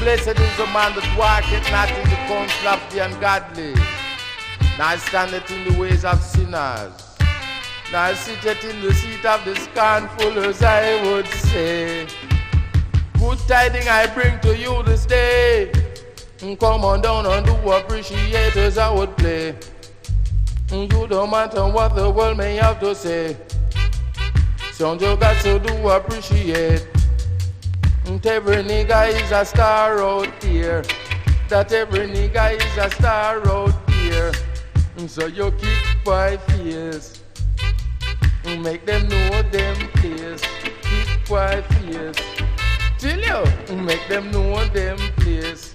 blessed is the man that walketh not in the counsel of the ungodly, nor standeth in the ways of sinners, nor sitteth in the seat of the scornful, as I would say. Good tidings I bring to you this day. Come on down and do appreciate as I would play. You don't matter what the world may have to say. So you got to do appreciate. Every nigga is a star out here. That every nigga is a star out here. So you keep quiet face. Make them know them place. Keep quiet face. Till you make them know them place.